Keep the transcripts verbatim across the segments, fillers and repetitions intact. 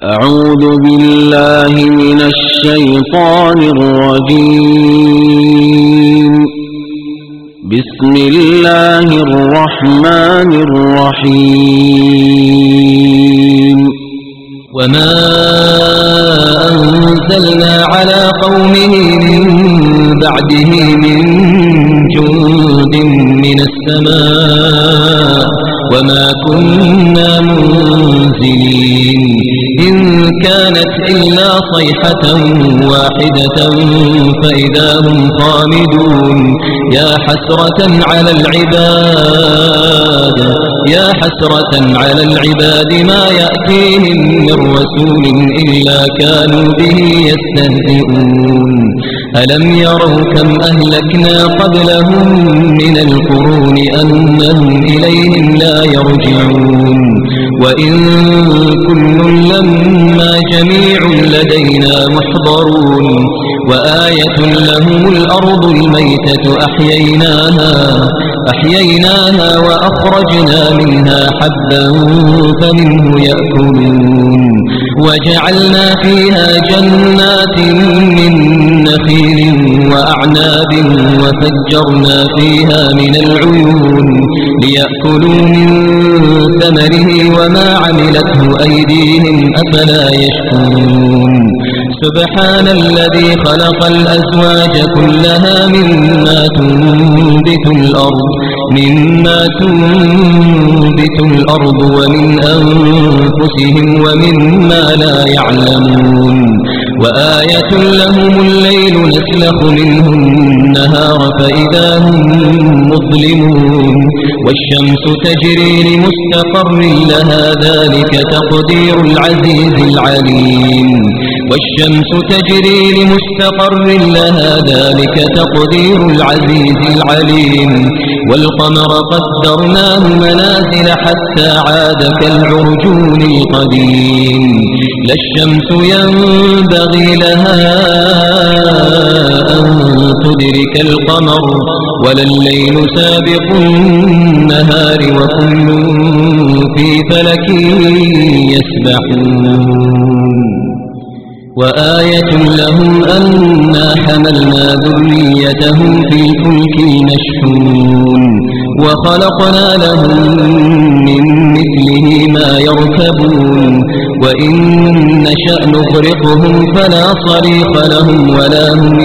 أعوذ بالله من الشيطان الرجيم. بسم الله الرحمن الرحيم. وما أنزلنا على قومه من بعده من جند من السماء وما كنا منزلين إن كانت إلا صيحة واحدة فإذا هم خامدون. يا حسرة على العباد يا حسرة على العباد ما يأتيهم من رسول إلا كانوا به يستهزئون. ألم يروا كم أهلكنا قبلهم من القرون أنهم إليهم لا يرجعون. وإن كل لما جميع لدينا محضرون. وآية لهم الأرض الميتة أحييناها أحييناها وأخرجنا منها حبا فمنه يأكلون. وجعلنا فيها جنات من نخيل وأعناب وفجرنا فيها من العيون ليأكلوا من ثمره وما عملته أيديهم أفلا يشكرون. سبحان الذي خلق الأزواج كلها مما تنبت الأرض مما تنبت الأرض ومن أنفسهم ومما لا يعلمون. وآية لهم الليل نسلخ منه النهار فإذا هم مظلمون. والشمس تجري لمستقر لها ذلك تقدير العزيز العليم. والشمس تجري لمستقر لها ذلك تقدير العزيز العليم. والقمر قدرناه منازل حتى عاد كالعرجون القديم. لا الشمس ينبغي لها أن تدرك القمر ولا الليل سابق النهار وكل في فلك يسبحون. وآية لهم أنا حملنا ذريتهم في الفلك المشحون وخلقنا لهم من مثله ما يركبون. وإن نشأ نغرقهم فلا صريخ لهم ولا هم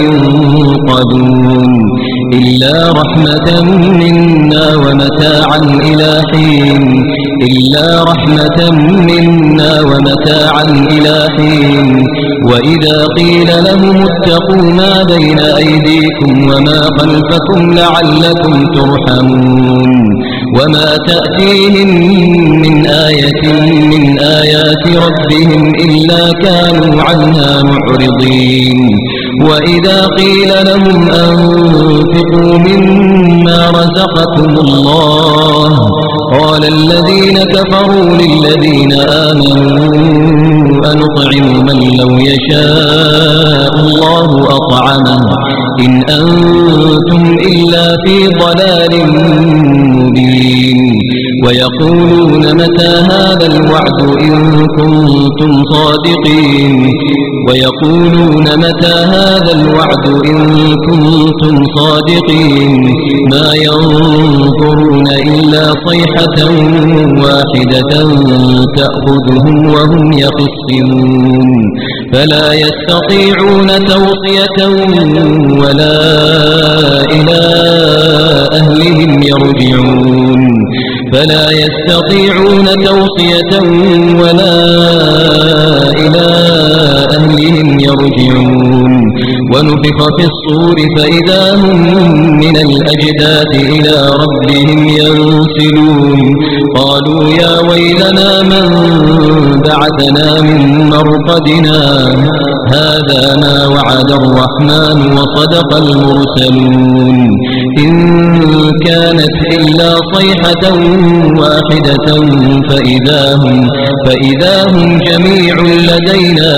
ينقذون إلا رحمة منا ومتاعا إلى حين إلا رحمة منا ومتاعا إلى حين. وإذا قيل لهم اتقوا ما بين أيديكم وما خلفكم لعلكم ترحمون. وما تأتيهم من آية من آيات ربهم إلا كانوا عنها معرضين. وإذا قيل لهم أنفقوا مما رزقكم الله قال الذين كفروا للذين آمنوا أنطعم من لو يشاء الله أطعمه إن أنتم إلا في ضلال مبين. ويقولون متى هذا الوعد إن كنتم صادقين ويقولون متى هذا الوعد إن كنتم صادقين ما ينظرون إلا صيحة واحدة تأخذهم وهم يخصمون. فلا يستطيعون توصية ولا إلى أهلهم يرجعون. فلا يستطيعون توصية ولا إلى أهلهم يرجعون. ونفخ في الصور فإذا هم من الأجداث إلى ربهم ينسلون. قالوا يا ويلنا من بعثنا من مرقدنا هذا ما وعد الرحمن وصدق المرسلون. إن كانت إلا صيحة واحدة فإذا هم, فإذا هم جميع لدينا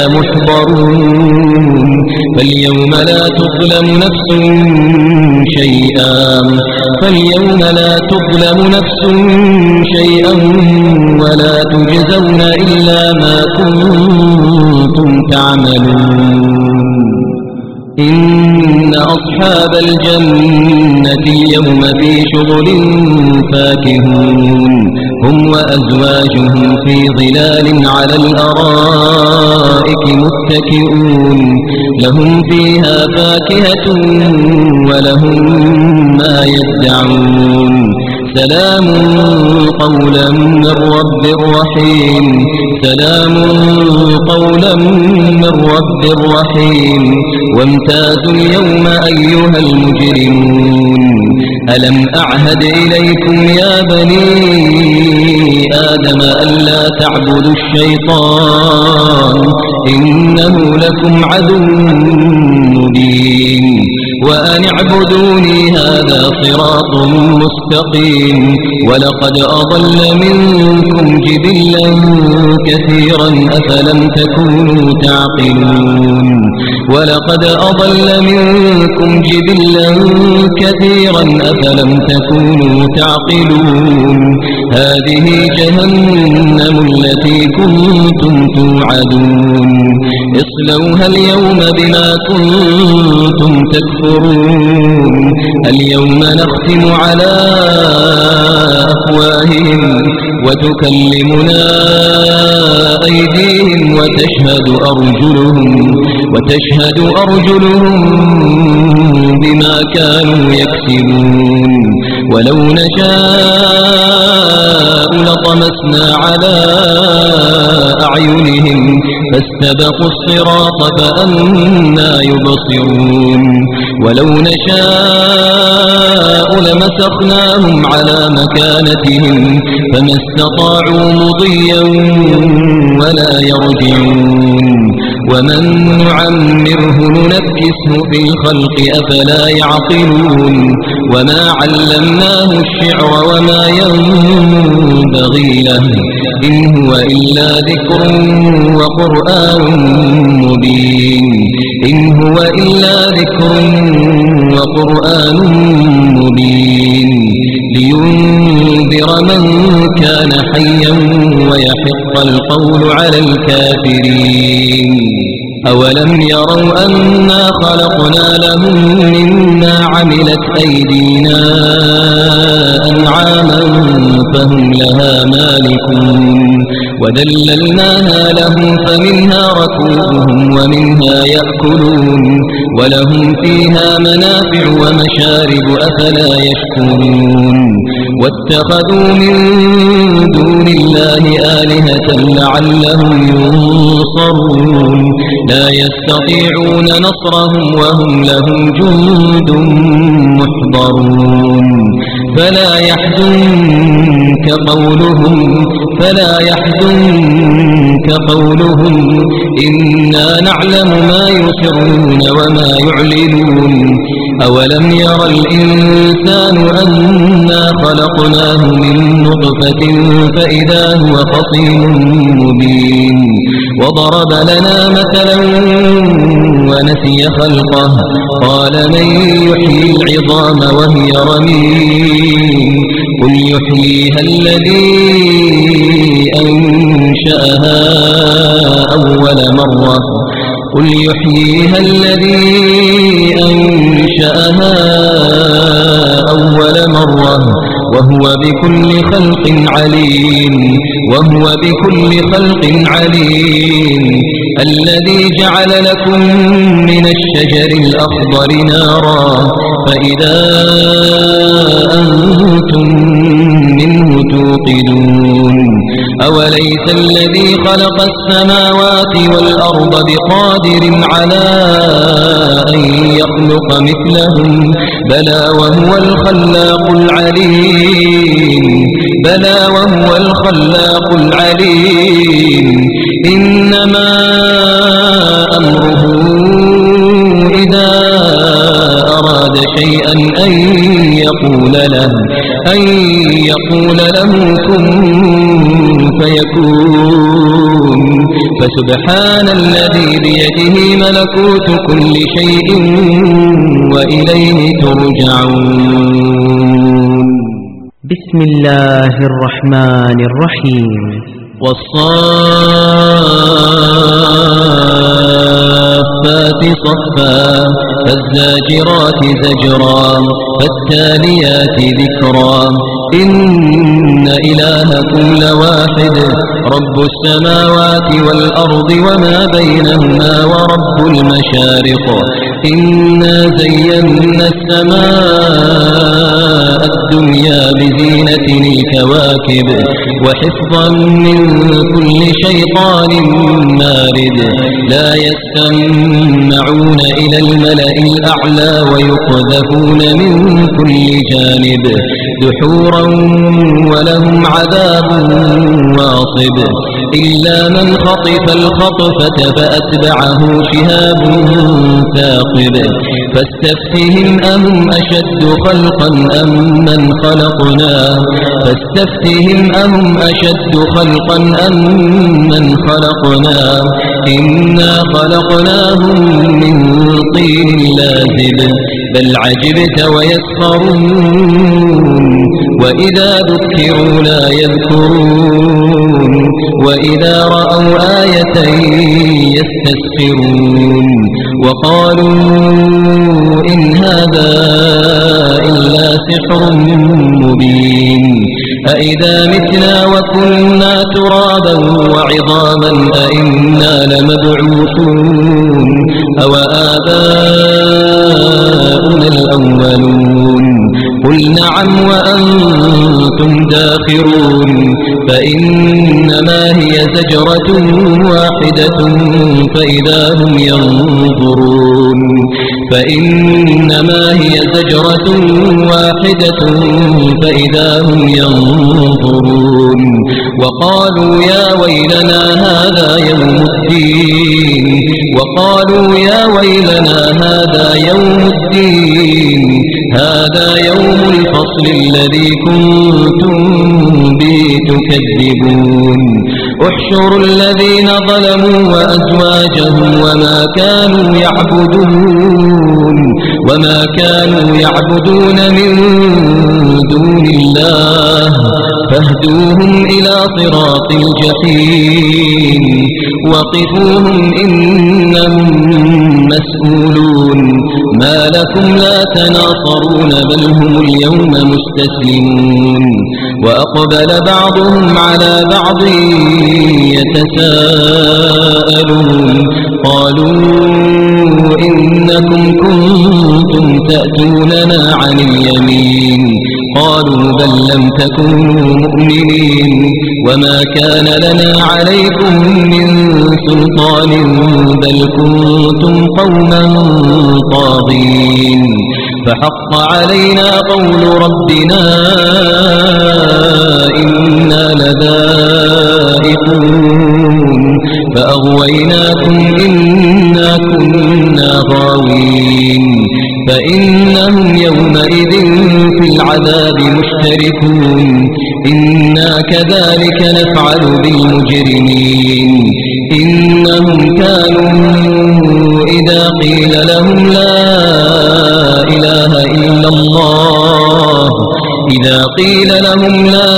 محضرون. فاليوم لا تظلم نفس شيئا فاليوم لا تظلم نفس شيئا ولا تجزون إلا ما كنتم كنتم تعملون إن أصحاب الجنة اليوم في شغل فاكهون هم وأزواجهم في ظلال على الأرائك متكئون لهم فيها فاكهة ولهم ما يدعون سلام قولا من رب رحيم سلام قولا من رب رحيم وامتازوا اليوم أيها المجرمون ألم أعهد إليكم يا بني آدم ألا تعبدوا الشيطان إنه لكم عدو مبين وأن اعبدوني هذا صراط مستقيم ولقد أضل منكم جبلا كثيرا أفلم تكونوا تعقلون ولقد أضل منكم جبلا كثيرا أفلم تكونوا تعقلون هذه جهنم التي كنتم توعدون اصلوها اليوم بما كنتم تكفرون اليوم نختم على أفواههم وتكلمنا أيديهم وتشهد أرجلهم وتشهد أرجلهم بما كانوا يكسبون ولو نشاء لطمسنا على أعينهم فاستبقوا الصراط فأنى يبصرون ولو نشاء لمسخناهم على مكانتهم فما استطاعوا مضيا ولا يرجعون ومن نعمره ننكسه في الخلق أفلا يعقلون وما علمناه الشعر وما ينبغي له إن هو إلا ذكر وقرآن مبين إن هو إلا ذكر وقرآن مبين لينذر من كان حيا ويحق القول على الكافرين أولم يروا أنا خلقنا لهم مما عملت أيدينا أنعاما فهم لها مالكون وذللناها لهم فمنها ركوبهم ومنها يأكلون ولهم فيها منافع ومشارب أفلا يشكرون واتخذوا من دون الله آلهة لعلهم ينصرون لا يستطيعون نصرهم وهم لهم جند محضرون فلا يحزنك قولهم فلا يحزنك قولهم إنا نعلم ما يسرون وما يعلنون أولم ير الإنسان أنا خلقناه من نطفة فإذا هو خصيم مبين وضرب لنا مثلا ونسي خلقه قال من يحيي العظام وهي رميم قل يحييها الذي أنشأها أول مرة قل يحييها الذي أنشأها أول مرة وهو بكل خلق عليم وهو بكل خلق عليم الذي جعل لكم من الشجر الأخضر نارا فإذا أنتم منه توقدون أوليس الذي خلق السماوات والأرض بقادر على أن يخلق مثلهم بلى وهو الخلاق العليم بلى وهو الخلاق العليم إنما أمره إذا أراد شيئا أن يقول له أن يقول له كن فيكون فسبحان الذي بيده ملكوت كل شيء وإليه ترجعون. بسم الله الرحمن الرحيم. والصالحين صفا فالزاجرات زجرا فالتاليات ذكرا إن إلهكم لواحد رب السماوات والأرض وما بينهما ورب المشارق إنا زينا السماء الدنيا بزينة الكواكب وحفظا من كل شيطان مارد لا يستمعون إلى الملأ الأعلى ويقذفون من كل جانب دحورا ولهم عذاب واصب إلا من خطف الخطفة فأتبعه شهاب ثاقب فاستفتهم أهم أشد خلقا أم من خلقنا فاستفتهم أهم أشد خلقا أم من خلقنا إنا خلقناهم من طين لازب بل عجبت ويسخرون وإذا ذكروا لا يذكرون وإذا رأوا آية يستسخرون وقالوا إن هذا إلا سحر مبين أإذا متنا وكنا ترابا وعظاما أإنا لمبعوثون أو آباؤنا الأولون قل نعم وأنتم داخرون فإنما هي زجرة واحدة فإذا هم ينظرون فإنما هي زجرة واحدة فإذا هم ينظرون وقالوا يا ويلنا هذا يوم الدين وقالوا يا ويلنا هذا يوم الدين هذا يوم الفصل الذي كنتم به تكذبون احشروا الذين ظلموا وأزواجهم وما كانوا يعبدون وما كانوا يعبدون من دون الله فاهدوهم إلى صراط الجحيم وقفوهم إنهم مسؤولون ما لكم لا تناصرون بل هم اليوم مستسلمون وأقبل بعضهم على بعض يتساءلون قالوا إنكم كنتم تأتوننا عن اليمين قالوا بل لم تكونوا مؤمنين وما كان لنا عليكم من سلطان بل كنتم قوما طاغين فحق علينا قول ربنا إنا لذائقون فأغويناكم إنا كنا غاوين فإنهم يومئذ في العذاب مشتركون إنا كذلك نفعل بالمجرمين إنهم كانوا إذا قيل لهم لا إله إلا الله إذا قيل لهم لا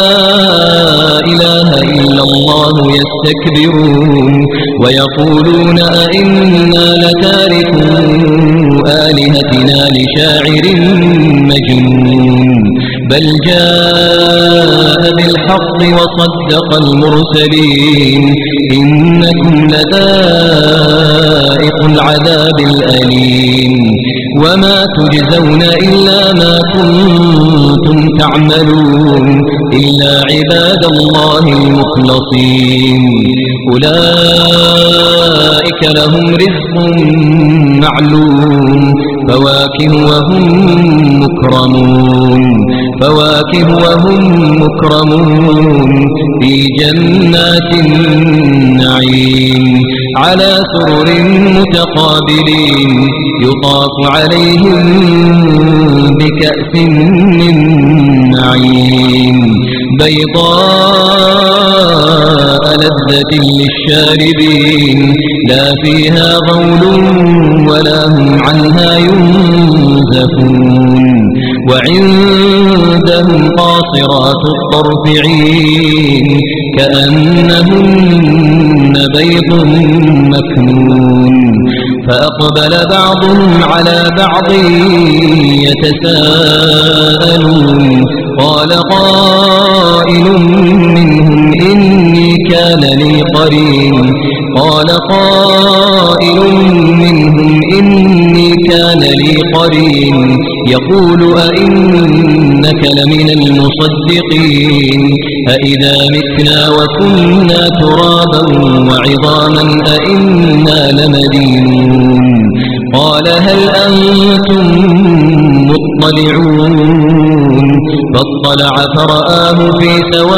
إله إلا الله يستكبرون ويقولون أئنا لتاركو آلهتنا لشاعر مجنون بل جاء بالحق وصدق المرسلين إنكم لذائق العذاب الأليم وما تجزون إلا ما كنتم تعملون إلا عباد الله المخلصين أولئك لهم رزق معلوم فواكه وهم مكرمون فواكه وهم مكرمون في جنات النعيم على سرر متقابلين يطاف عليهم بكأس من معين بيضاء لذة للشاربين لا فيها غول ولا هم عنها ينزفون وعندهم قاصرات الطرف عين كأنهن بيض مكنون فأقبل بعضهم على بعض يتساءلون قال قائل منهم إني كان لي قرين قال قائل منهم إني كان لي قرين يقول أئنك لمن المصدقين أئذا متنا وكنا ترابا وعظاما أئنا لمدينون قال هل أنتم مطلعون فاطلع فرآه في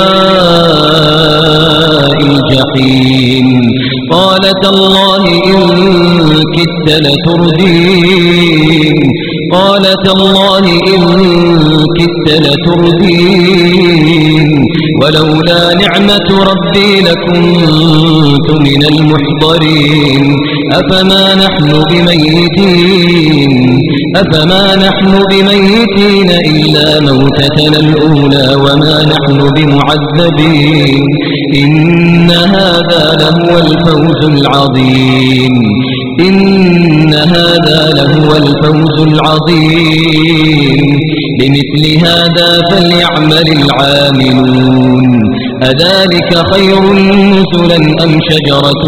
سواء الجحيم قال تالله إن كدت لتردين قال تالله إن كدت لتردين ولولا نعمة ربي لكنت من المحضرين أفما نحن بميتين أفما نحن بميتين إلا موتتنا الأولى وما نحن بمعذبين إن هذا لهو الفوز العظيم إن هذا لهو الفوز العظيم لمثل هذا فليعمل العاملون أذلك خير نزلا أم شجرة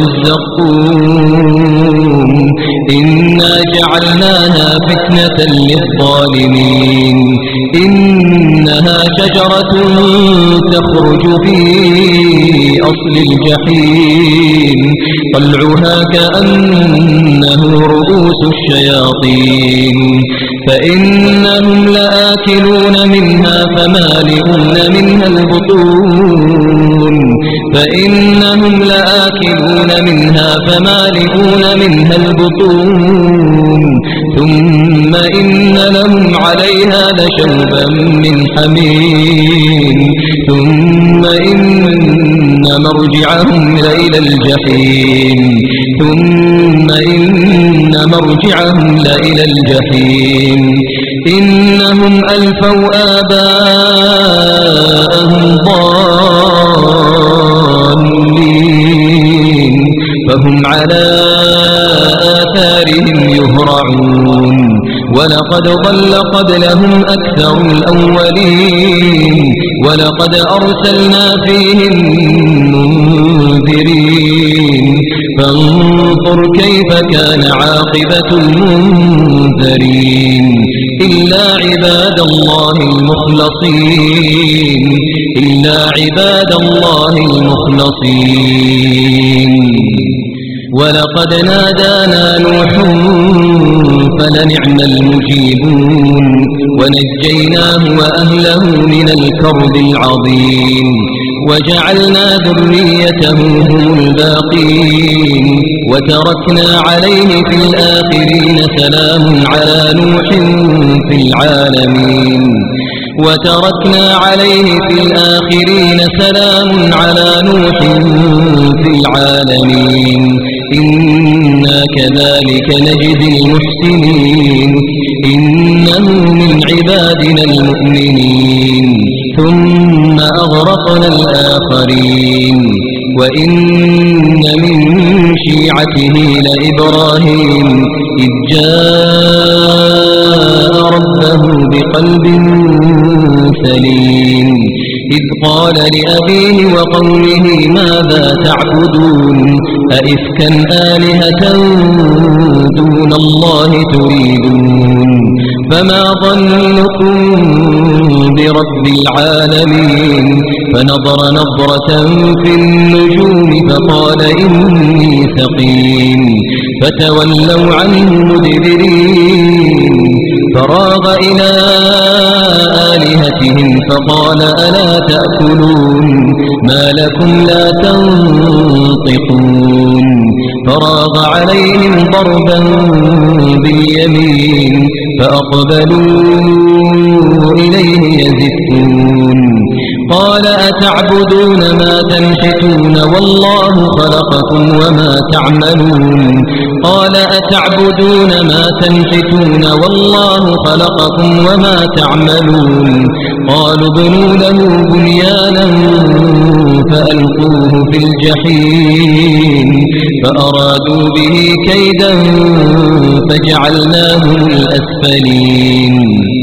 الزقوم إنا جعلناها فتنة للظالمين إنها شجرة تخرج في أصل الجحيم طلعها كأنه رؤوس الشياطين فإنهم لآكلون منها فمالئون منها البطون فإنهم لآكلون منها فمالئون منها البطون ثم إن لهم عليها لشوبا من حميم ثم إن مرجعهم لإلى الجحيم ثم إن مرجعهم لإلى الجحيم إنهم ألفوا آباءهم ضالين فهم على آثارهم يهرعون ولقد ضل قبلهم أكثر الأولين ولقد أرسلنا فيهم منذرين فانظر كيف كان عاقبة المنذرين إلا عباد الله المخلصين إلا عباد الله المخلصين ولقد نادانا نوح فلنعم المجيبون ونجيناه وأهله من الكرب العظيم وجعلنا ذريته هم الباقين وتركنا عليه في الآخرين سلام على نوح في العالمين وتركنا عليه في الآخرين سلام على نوح في العالمين إنا كذلك نجزي المحسنين إنه من عبادنا المؤمنين ثم أغرقنا الآخرين وإن من شيعته لإبراهيم إذ جاء ربه بقلب سليم إذ قال لأبيه وقومه ماذا تعبدون أئفكا آلهة دون الله تريدون فما ظنكم برب العالمين فنظر نظرة في النجوم فقال إني سقيم فتولوا عنه مدبرين فراغ إلى آلهتهم فقال ألا تأكلون ما لكم لا تنطقون فراغ عليهم ضربا باليمين فأقبلوا إليه يزفون قال أتعبدون ما تنحتون والله خلقكم وما تعملون قال أتعبدون ما تنحتون والله خلقكم وما تعملون قالوا ابنوا له بنيانا فألقوه في الجحيم فأرادوا به كيدا فجعلناهم الأسفلين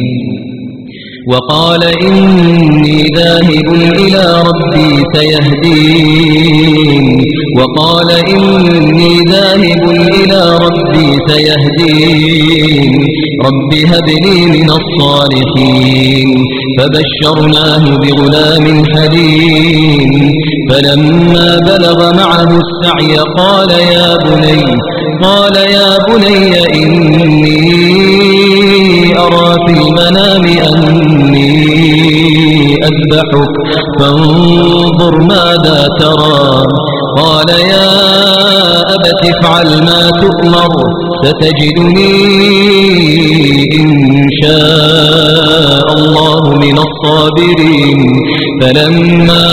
وقال إني ذاهب إلى ربي سيهدين وقال إني ذاهب إلى ربي سيهدين رب هب لي من الصالحين فبشرناه بغلام حليم فلما بلغ معه السعي قال يا بني قال يا بني إني أرى في المنام أني أذبحك فانظر ماذا ترى قال يا أبت افعل ما تؤمر ستجدني إن شاء الله من الصابرين فلما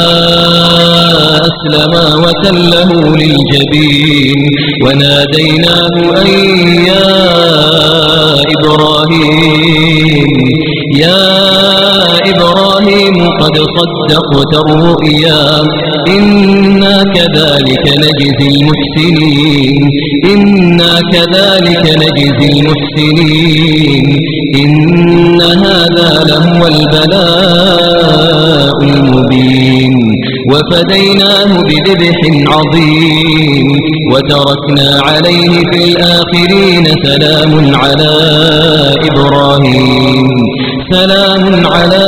أسلما وتله للجبين وناديناه أن يا إبراهيم يا إبراهيم قد صدقت الرؤيا إنا كذلك نجزي المحسنين إنا كذلك نجزي المحسنين إن هذا لهو البلاء المبين وفديناه بذبح عظيم وتركنا عليه في الآخرين سلام على إبراهيم سلام على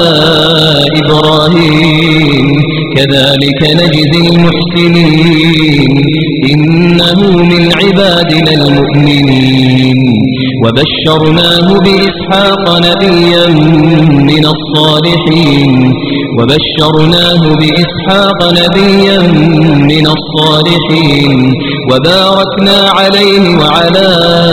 إبراهيم كذلك نجزي المحسنين إنه من عبادنا المؤمنين وبشرناه بإسحاق نبيا من الصالحين وبشرناه بإسحاق نبيا من الصالحين وباركنا عليه وعلى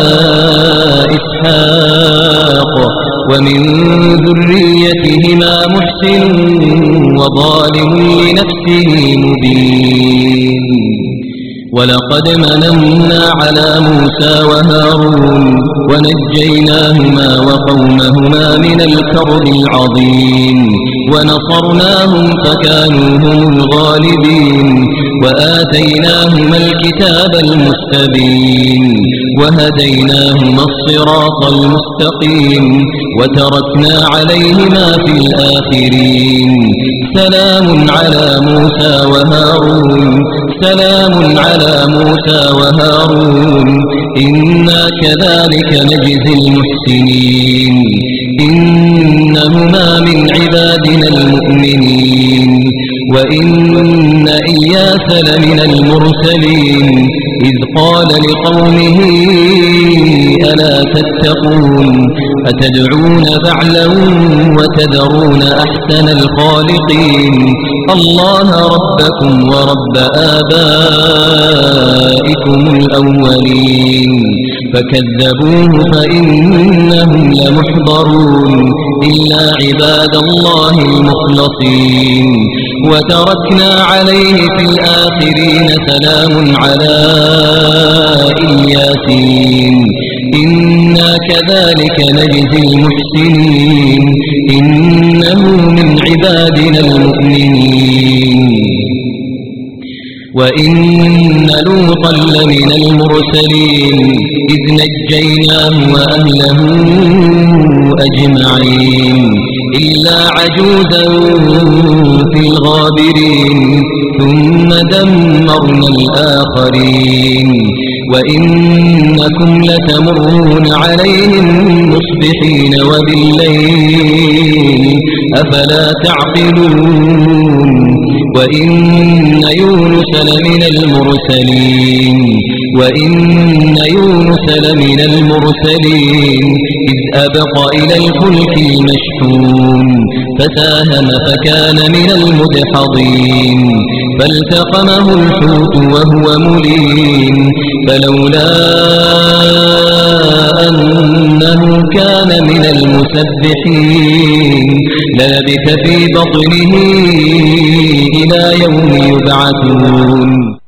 إسحاق ومن ذريتهما محسن وظالم لنفسه مبين ولقد مننا على موسى وهارون ونجيناهما وقومهما من الكرب العظيم ونصرناهم فكانوا هم الغالبين وآتيناهما الكتاب المستبين وهديناهما الصراط المستقيم وتركنا عليهما في الآخرين سلام على موسى وهارون سلام على موسى وهارون إنا كذلك نجزي المحسنين إنهما من عبادنا المؤمنين وإن إياس لمن المرسلين إذ قال لقومه ألا تتقون أتدعون بعلا وتذرون أحسن الخالقين الله ربكم ورب آبائكم الأولين فكذبوه فإنهم لمحضرون إلا عباد الله المخلصين وتركنا عليه في الآخرين سلام على الياسين إنا كذلك نجزي المحسنين إنه من عبادنا المؤمنين وإن لوطا لمن المرسلين إذ نجيناه وأهله أجمعين إلا عجوزا في الغابرين ثم دمرنا الآخرين وإنكم لتمرون عليهم مصبحين وبالليل أفلا تعقلون وإن يونس لمن المرسلين وإن يونس لمن المرسلين إذ أبق إلى الفلك المشحون فساهم فكان من المدحضين فالتقمه الحوت وهو مليم فلولا أنه كان من المسبحين للبث في بطنه إلى يوم يبعثون